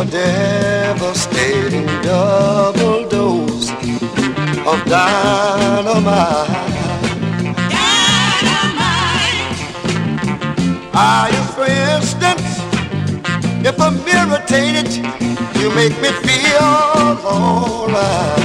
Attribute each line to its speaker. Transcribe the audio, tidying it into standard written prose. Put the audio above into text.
Speaker 1: devastating double dose of dynamite. For instance, if I'm irritated, you make me feel alright.